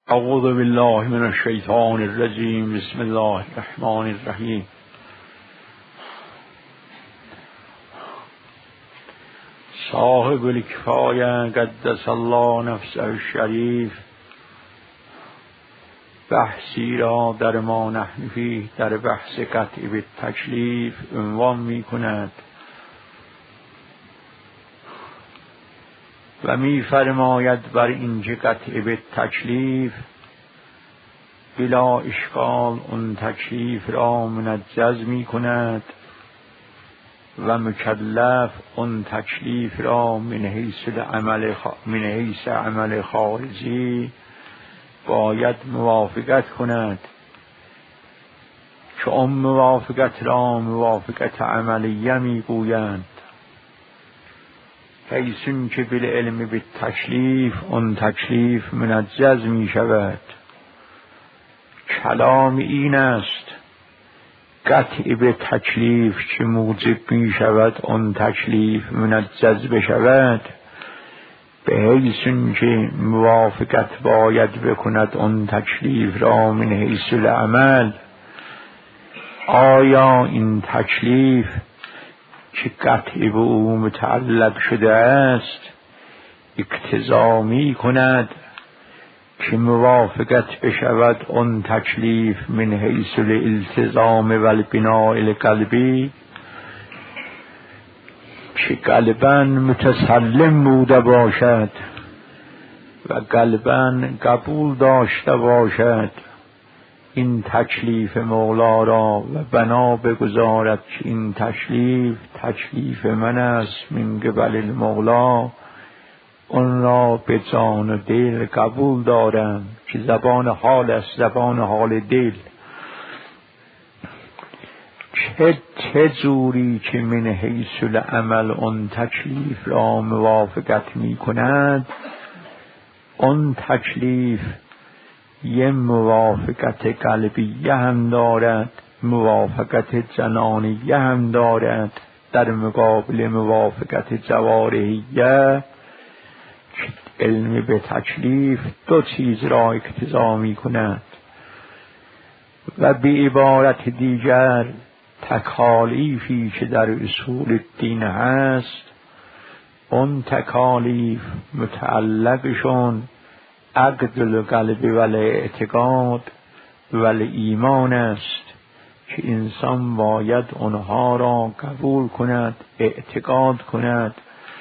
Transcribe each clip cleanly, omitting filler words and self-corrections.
اعوذ بالله من الشیطان الرجیم. بسم الله الرحمن الرحیم. صاحب الکفایه قدس الله نفسه الشریف بحثی را در ما نحن فیه در بحث قطع بالتکلیف عنوان می کند و می فرماید بر اینکه قطع بالتکلیف بلا اشکال اون تکلیف را منجز می کند و مکلف اون تکلیف را من حیث عمل خارجی باید موافقت کند که اون موافقت را موافقت عملیه می گویند، حیثون که بالعلم بالتکلیف اون تکلیف منجز می شود. کلام این است قطع به تکلیف که موجب می شود اون تکلیف منجز بشود، به حیثون که موافقت باید بکند اون تکلیف را من حیث العمل. آیا این تکلیف که قطع به او متعلق شده است اقتضا می کند که موافقت بشود اون تکلیف من حیث الالتزام و البناء القلبی، که قلباً متسلم بوده باشد و قلباً قبول داشته باشد این تکلیف مولا را و بنا بگذارد که این تکلیف من است من قبل المولا، اون را به جان و دل قبول دارم که زبان حال است، زبان حال دل. چه جوری که من حیث العمل اون تکلیف را موافقت می کند، اون تکلیف یه موافقت قلبیه هم دارد، موافقت جنانیه هم دارد در مقابل موافقت جوارحیه. علم به تکلیف دو چیز را اقتضا می کند و به عبارت دیگر تکالیفی که در اصول الدین هست اون تکالیف متعلقشون عقد القلب و الاعتقاد و ایمان است که انسان باید اونها را قبول کند، اعتقاد کند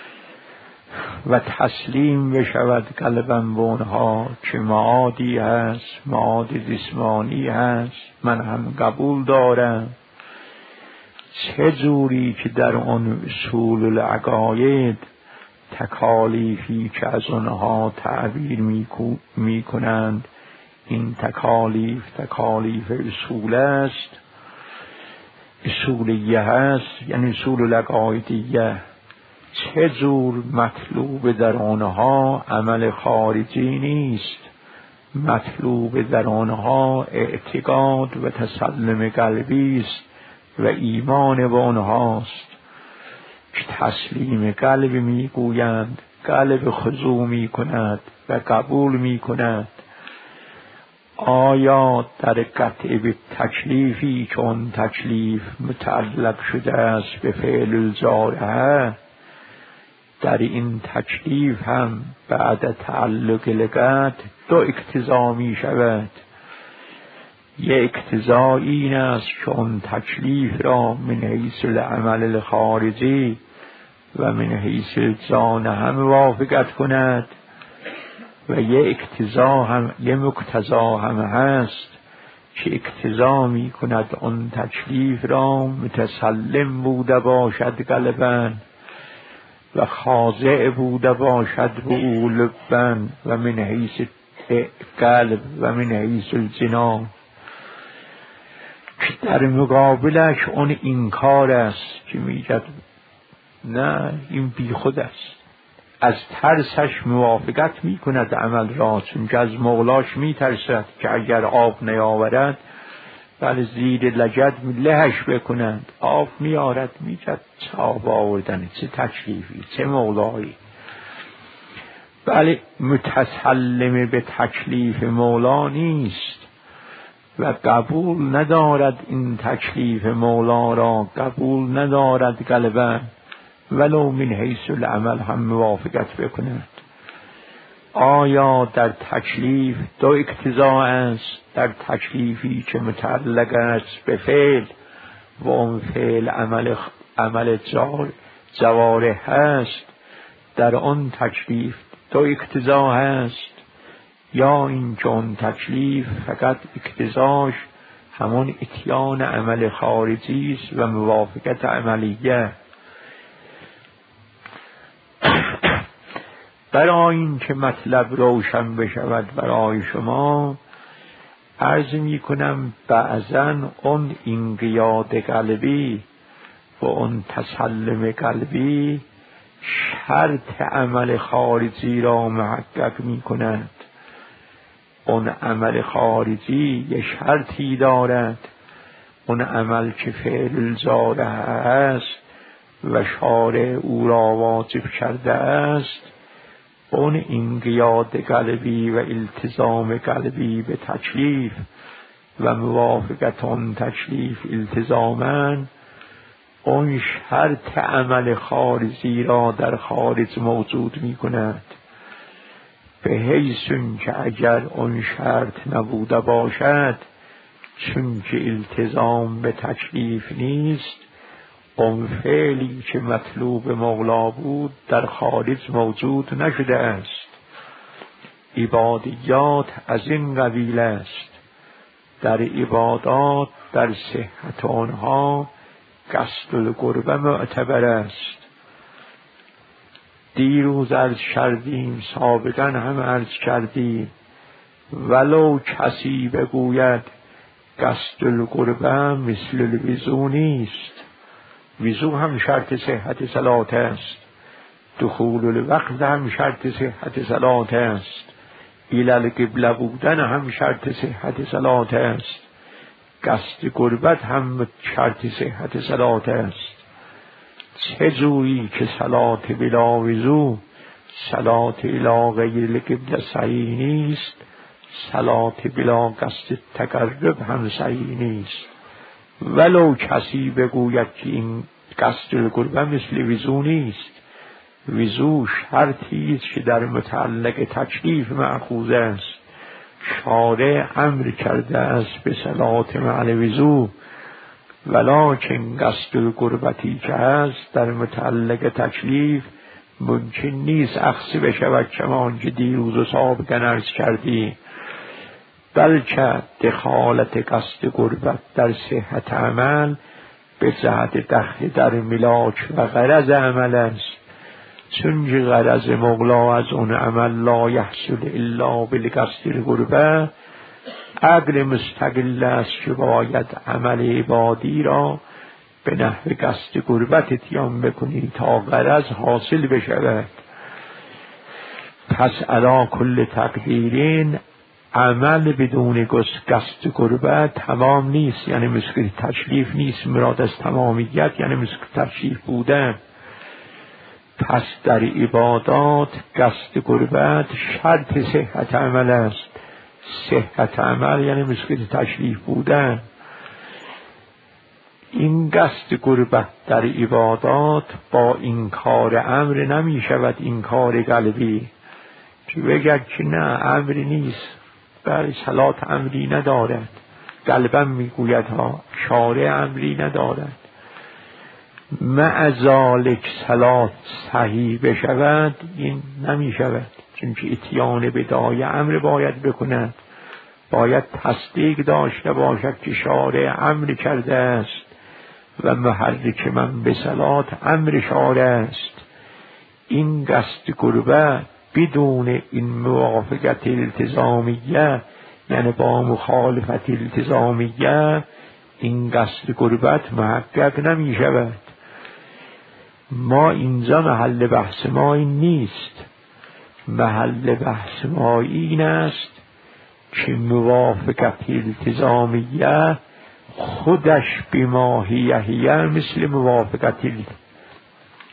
و تسلیم بشود قلباً به اونها که معادی هست، معاد جسمانی هست، من هم قبول دارم. چه جوری که در اون اصول العقاید تکالیفی که از اونها تعبیر می کنند این تکالیف اصول است، اصولیه هست، یعنی اصول العقایدیه. چه جور مطلوب در آنها عمل خارجی نیست، مطلوب در آنها اعتقاد و تسلم قلبی است و ایمان به آنهاست که تسلیم قلب می گویند، قلب خضوع می کند و قبول می کند. آیا در قطع به تکلیفی که اون تکلیف متعلق شده است به فعل الجارحه، در این تکلیف هم بعد تعلق لقط دو اقتضا می شود. یک اقتضا این است که اون تکلیف را من حیث العمل الخارجی و من حیث الجان هم موافقت کند و یک مقتضا هم هست که اقتضا می کند اون تکلیف را متسلم بوده باشد قلباً و خاضع بوده باشد به او لباً و من حیث قلب و من حیث الجنان، که در مقابلش اون انکار است که میگد نه این بی خود است، از ترسش موافقت می کند عمل را، چون که از مولاش می ترسد که اگر آب نیاورد بله زیر لگد لهش بکنند، آب میارد میگد چه آب آوردن، چه تکلیفی، چه مولایی. بله متسلم به تکلیف مولا نیست و قبول ندارد این تکلیف مولا را، قبول ندارد غالبا ولو من حیث العمل هم موافقت بکند. آیا در تکلیف دو اقتضا است؟ در تکلیفی که متعلق است به فعل و اون فعل عمل جوارح هست، در آن تکلیف دو اقتضا هست، یا این که اون تکلیف فقط اقتضاش همون اتیان عمل خارجی است و موافقت عملیه. برای این که مطلب روشن بشود برای شما عرض می کنم بعضاً اون انقیاد قلبی و اون تسلم قلبی شرط عمل خارجی را محقق می کند. اون عمل خارجی یه شرطی دارد، اون عمل که فعل الجارح است و شارع او را واجب کرده است، اون انقیاد قلبی و التزام قلبی به تکلیف و موافقت آن تکلیف التزاماً اون شرط عمل خارجی را در خارج موجود می کند، به حیث که اگر اون شرط نبوده باشد، چون که التزام به تکلیف نیست، اون فعلی که مطلوب مولا بود در خارج موجود نشده است. عبادیات از این قبیل است. در عبادات در صحت آنها قصد القربه معتبر است. دیروز عرض کردیم، سابقا هم عرض کردیم، ولو کسی بگوید قصد القربه مثل الوضو نیست، وضو هم شرط صحت صلات است، دخول الوقت هم شرط صحت صلات است، الی القبله بودن هم شرط صحت صلات است، قصد قربت هم شرط صحت صلات است. چه جویی که صلات بلا وضو صلات الی غیر القبله صحیح نیست، صلات بلا قصد تقرب هم صحیح نیست. ولو کسی بگوید که این قصد القربه مثل وضو نیست، وضو شرطی است که در متعلق تکلیف مأخوذ است. شارع امر کرده است به صلات مع الوضو، ولکن قصد القربتی که هست در متعلق تکلیف ممکن نیست اخذ بشود، چمان که دیروز و سابقا عرض کردی، بلکه دخالت قصد قربت در صحت عمل به جهت دخل در ملاک و غرض عمل است، چون که غرض مولا از اون عمل لا یحصل الا بالقصد القربه، عقل مستقل است که باید عمل عبادی را به نحو قصد قربت اتیان بکنی تا غرض حاصل بشود. پس علی کل تقدیرین عمل بدون قصد قربت تمام نیست، یعنی مثل تکلیف نیست. مراد از تمامیت یعنی مثل تکلیف بودن. پس در عبادات قصد قربت شرط صحت عمل است. صحت عمل یعنی مثل تکلیف بودن. این قصد قربت در عبادات با انکار امر نمی شود، انکار قلبی که بگه که نه امری نیست، برای صلات امری ندارد، قلبا میگوید ها شارع امری ندارد. مع ذالک صلات صحیح بشود این نمی شود، چون که اتیان بدای امر باید بکند، باید تصدیق داشته باشد که شارع امر کرده است و محرک من به صلات امر شارع است. این قصد قربه بدون این موافقت التزامیه، یعنی با مخالفت التزامیه، این قصد قربت محقق نمی شود. ما اینجا محل بحث ما این نیست. محل بحث ما این است که موافقت التزامیه خودش بماهیه مثل موافقت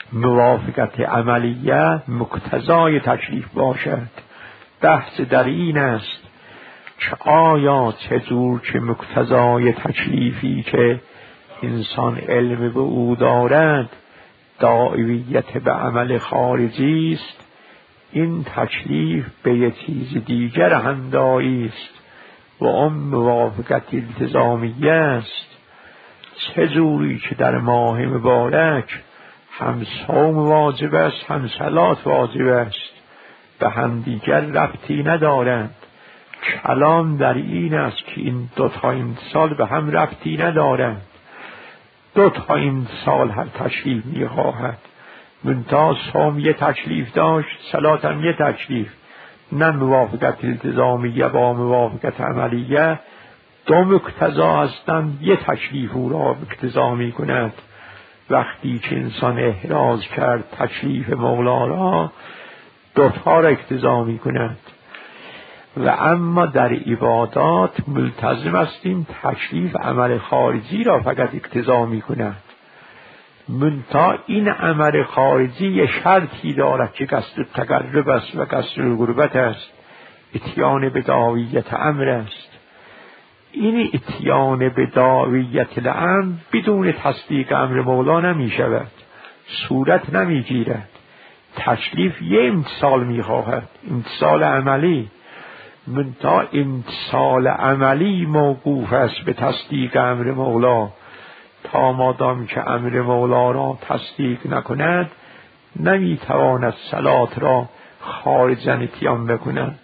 موافقت عملیه مقتضای تکلیف باشد. بحث در این است که آیا چطور که مقتضای تکلیفی که انسان علم به او دارد داعیت به عمل خارجی است، این تکلیف به یک چیز دیگر هم داعی است و آن موافقت التزامیه است. چجوری که در ماه مبارک هم صوم واجب است هم صلات واجب است، به هم دیگر ربطی ندارند. کلام در این است که این دوتا امسال به هم ربطی ندارند. دوتا امسال هر تکلیف میخواهد، منتها صوم یه تکلیف داشت، صلات هم یه تکلیف. نه موافقت التزامیه با موافقت عملیه دو مقتضا هستند، یه تکلیف او را اقتضا می کند. وقتی که انسان احراز کرد تکلیف مولا را، دوتا را اقتضا می کند. و اما در عبادات ملتزم استیم تکلیف عمل خارجی را فقط اقتضا می کند. منتها این عمل خارجی یه شرطی دارد که قصد تقرب است و قصد قربت است، اتیان به داعیت امر است. این اتیان به داعیت الامر بدون تصدیق امر مولا نمی شود، صورت نمی گیرد. تکلیف یه امتثال می خواهد، امتثال عملی. منتها امتثال عملی موقوف است به تصدیق امر مولا. تا مادام که امر مولا را تصدیق نکند نمی تواند صلات را خارجاً اتیان بکند.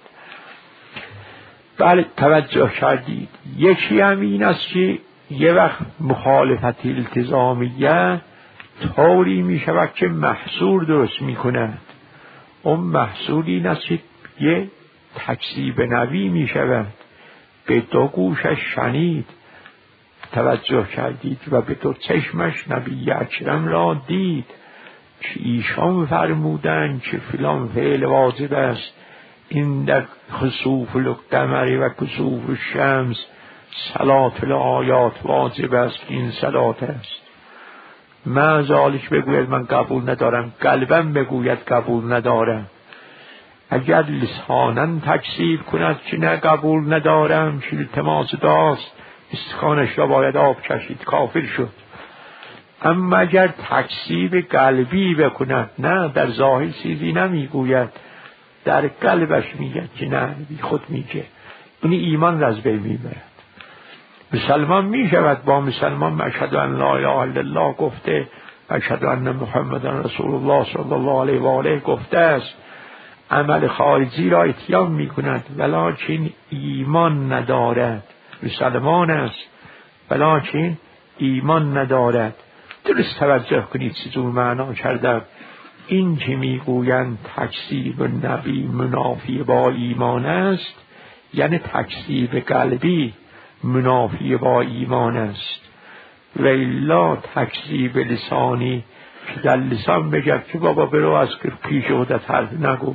بله، توجه کردید. یکی همین است که یه وقت مخالفت التزامیه طوری می شود که محصور درست می کند. اون محصور این است که یه تکذیب نبی می شود. به دو گوشش شنید، توجه کردید، و به دو چشمش نبی اکرم را دید که ایشان فرمودند که فلان فعل واجب است، این در خسوف القمر و کسوف الشمس صلات الآیات واجب است، این صلات است. من ذالک بگوید من قبول ندارم، قلبم بگوید قبول ندارم. اگر لسانا تکذیب کند که نه قبول ندارم، که التماس داست، استخوانش را باید آب کشید، کافر شد. اما اگر تکذیب قلبی بکند، نه در ظاهر چیزی نمیگوید، در قلبش میگه که نه، بی خود میگه، اون ایمان را از بین میبرد. مسلمان میشود با مسلمان اشهد ان لا اله الا الله گفته، اشهد ان محمد رسول الله صلی الله علیه و آله گفته است، عمل خارجی را اتیان میکند ولکن ایمان ندارد. مسلمان است ولکن ایمان ندارد. درست توجه کنید چطور معنا کردم. این که میگویند تکذیب نبی منافی با ایمان است، یعنی تکذیب قلبی منافی با ایمان است. و الا تکذیب لسانی که در لسان بگرد که بابا برو از پیش خودت حرف نگو،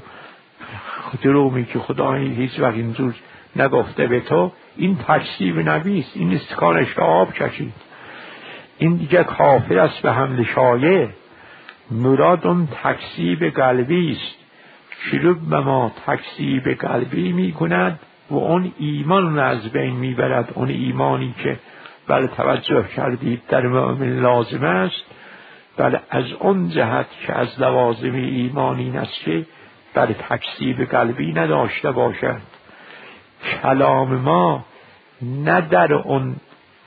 درومی که خدا هیچ وقت اینجور نگفته به تو، این تکذیب نبی است. این استخوانش را آب کشید، این دیگه کافر است به حمل شایع. مراد اون تکذیب قلبی است. شروع به ما تکذیب قلبی می کند و اون ایمان را از بین می برد. اون ایمانی که بله توجه کردید در مؤمن لازم است، بله از اون جهت که از لوازم ایمان این است که بله تکذیب قلبی نداشته باشد. کلام ما نه در اون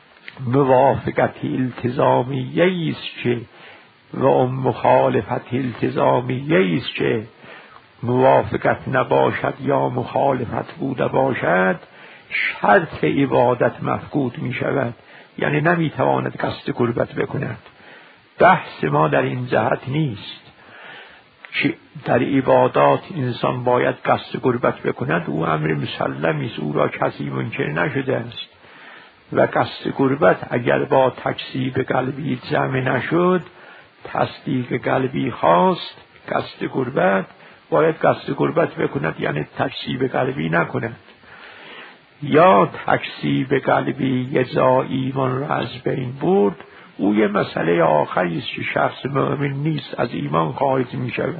موافقت التزامیه است که و اون مخالفت التزامیه است که موافقت نباشد یا مخالفت بوده باشد، شرط عبادت مفقود می شود، یعنی نمی تواند قصد قربت بکند. بحث ما در این جهت نیست که در عبادات انسان باید قصد قربت بکند، او امر مسلمی است، او را کسی منکر نشده است. و قصد قربت اگر با تکذیب قلبی جمع نشد، تصدیق قلبی خواست قصد قربت، باید قصد قربت بکند، یعنی تکذیب قلبی نکند. یا تکذیب قلبی یه جا ایمان را از بین برد، او یه مسئله آخری است که شخص مؤمن نیست از ایمان خارج می شود.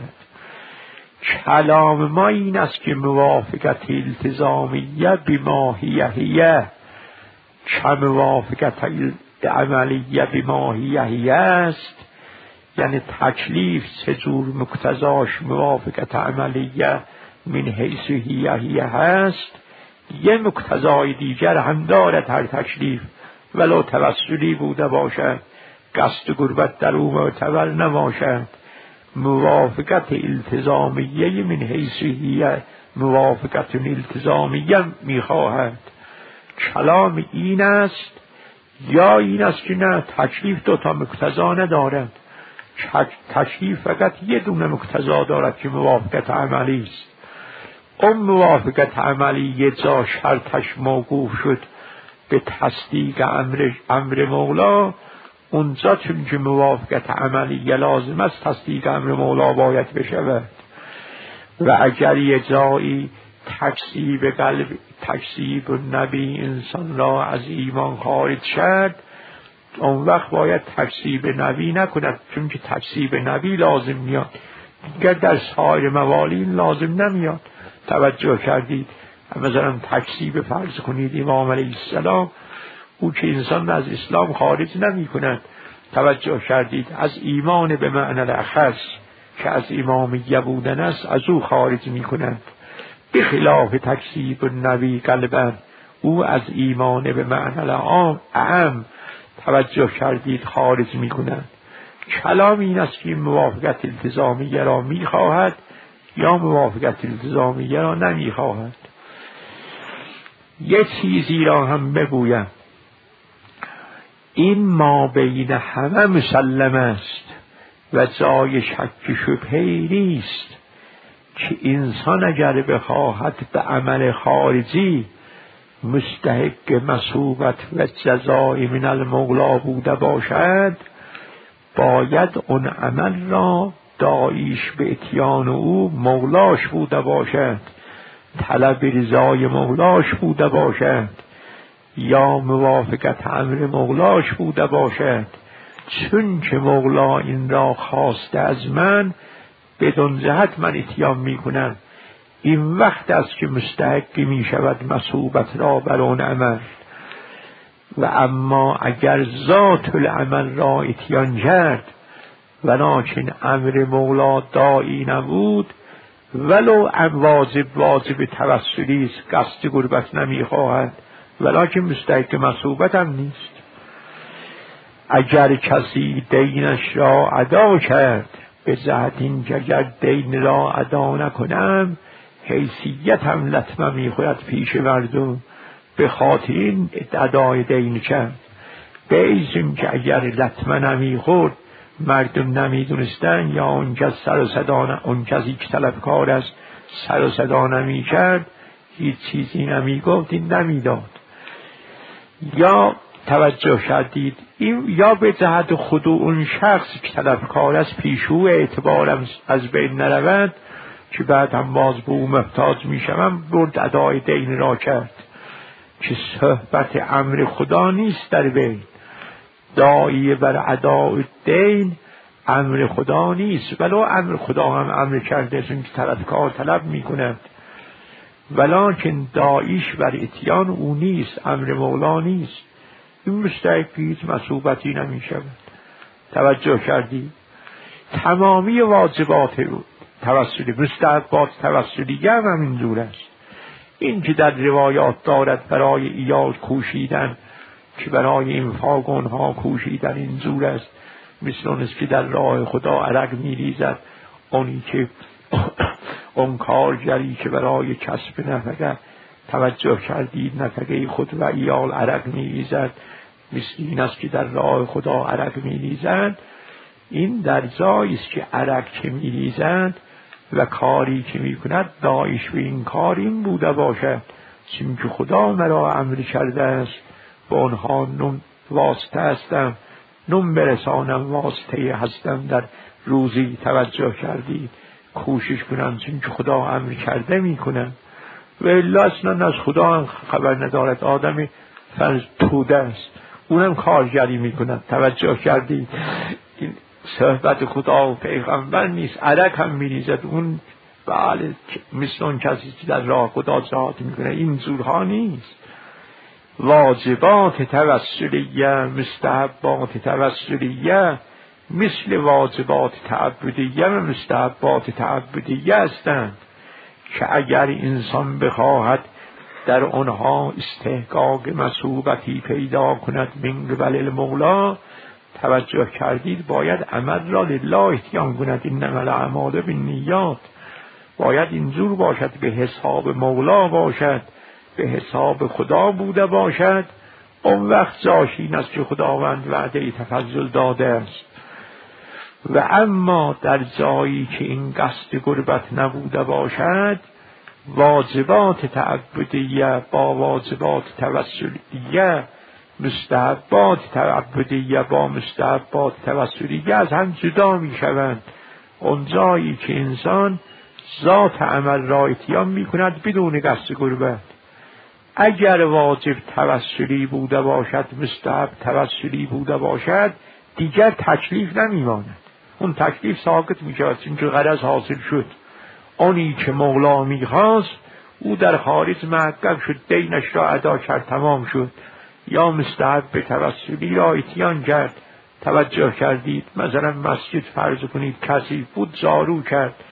کلام ما این است که موافقت التزامیه بماهیه چه موافقت عملیه بماهیه است، یعنی تکلیف سه جور مقتضاش موافقت عملیه من حیث هیه هست. یه مقتضای دیگر هم دارد هر تکلیف، ولو توسلی بوده باشد، قصد قربت در او معتبر نباشد. موافقت التزامیه من حیث هیه موافقت التزامیه میخواهد. کلام این است یا این است که نه، تکلیف دوتا مقتضا ندارد. تکلیف فقط یه دونه مقتضا دارد که موافقت عملی است. اون موافقت عملی یه جا شرطش موقوف شد به تصدیق امر مولا، اونجا چون که موافقت عملی لازم است تصدیق امر مولا باید بشود. و اگر یه جایی تکذیب نبی انسان را از ایمان خارج شد، اون وقت باید تکذیب نبی نکند، چون که تکذیب نبی لازم میاد، دیگر در سایر موالین لازم نمیاد. توجه کردید؟ مثلا تکذیب فرض کنید امام علیه السلام، او که انسان از اسلام خارج نمی کند. توجه کردید؟ از ایمان به معنی الاخص که از امامیه بودن است از او خارج می کند. بخلاف تکذیب النبی قلبا، او از ایمان به معنی اعم توجه کردید خارج می کند. کلام این است که موافقت التزامیه را می خواهد یا موافقت التزامیه را نمی خواهد. یه چیزی را هم بگویم، این ما بین همه مسلم است و جای شک شبهه‌ای نیست که انسان اگر بخواهد به عمل خارجی مستحق مثوبت و جزای من المولا بوده باشد، باید اون عمل را داعیش به اتیان او مولاش بوده باشد، طلب رضای مولاش بوده باشد، یا موافقت امر مولاش بوده باشد. چون که مولا این را خواسته از من، بدون جهت من اتیان می کنم، این وقت است که مستحق می شود مثوبت را بر اون عمل. و اما اگر ذات العمل را اتیان کرد ولکن امر مولا داعی نبود، ولو واجب توسلی است، قصد قربت نمی خواهد، ولکن مستحق مثوبت هم نیست. اگر کسی دینش را ادا کرد به جهت این که اگر دین را ادا نکنم حیثیت هم لطمه می خورد پیش مردم، به خاطر این ادای دین کرد. به ایزم که اگر لطمه نمی خورد مردم نمی دونستن، یا اون کسی که طلبکار است سر و صدا نمی کرد، هیچ چیزی نمی گفت، این نمی داد. یا توجه کردید؟ این یا به جهت خود اون شخص که طلبکار است پیشو اعتبارم از بین نرود که بعد هم باز به او محتاج می شوم، برد ادای دین را کرد که صحبت امر خدا نیست در بین. داعی بر ادای دین امر خدا نیست، ولو امر خدا هم امر کرده چون که طلبکار طلب می کند، ولکن داعیش بر اتیان او نیست، امر مولا نیست. این مستحق هیچ مثوبتی نمی شود. توجه کردی؟ تمامی واجبات توسلی، مستحقات توسلی هم همینجور است. این که در روایات دارد برای ایاد کوشیدن، که برای انفاق اونها کوشیدن اینجور است، مثل اون است که در راه خدا عرق می ریزد، اونی که اون کارگری که برای کسب نفقه، توجه کردید، نفقه خود و ایال عرق می ریزد، مثل این است که در راه خدا عرق می ریزد. این در جایی است که عرق که می ریزد و کاری که می کند داعیش به این کار این بوده باشد چون که خدا مرا امر کرده است به آنها نون واسطه هستم، نون برسانم واسطه هستم در روزی. توجه کردید؟ کوشش کنم چون که خدا امر کرده می کنم، و الا اصلا از خدا هم خبر ندارد. آدم فرض توده است، اونم کارگری میکنن. توجه کردی؟ این صحبت خدا و پیغمبر نیست، عرق هم میریزد. اون بله مثل اون کسی که در راه خدا جهاد میکنه، این زورها نیست. واجبات توسلیه، مستحبات توسلیه مثل واجبات تعبدیه و مستحبات تعبدیه هستند که اگر انسان بخواهد در آنها استحقاق مثوبتی پیدا کند من قبل المولا، توجه کردید، باید عمل را لله اتیان کند. انما الاعمال بالنیات، باید اینجور باشد، به حساب مولا باشد، به حساب خدا بوده باشد. اون وقت جاش این است که خداوند وعده تفضل داده است. و اما در جایی که این قصد قربت نبوده باشد، واجبات تعبدیه با واجبات توسلیه، مستحبات تعبدیه با مستحبات توسلیه از هم جدا می شوند. اون جایی که انسان ذات عمل را اتیان می کند بدون قصد قربت. اگر واجب توسلی بوده باشد، مستحب توسلی بوده باشد، دیگر تکلیف نمی ماند. اون تکلیف ساقط می شود، چون که غرض حاصل شد. آنی که مولا می خواست او در خارج محقق شد، دینش را ادا کرد، تمام شد. یا مستحب به توسلی را اتیان کرد. توجه کردید؟ مثلا مسجد فرض کنید کسی بود جارو کرد،